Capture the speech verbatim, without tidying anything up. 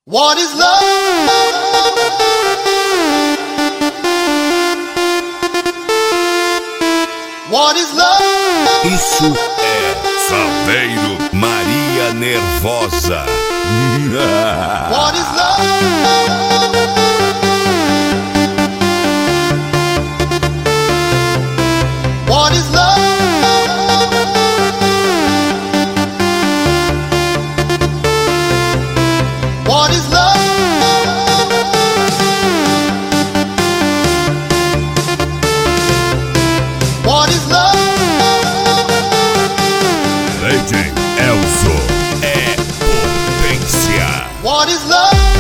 What is love? What is love? Isso é Saveiro Maria Nervosa. What is love? What is love? What is love? What is love? Legend Elso é potência. What is love?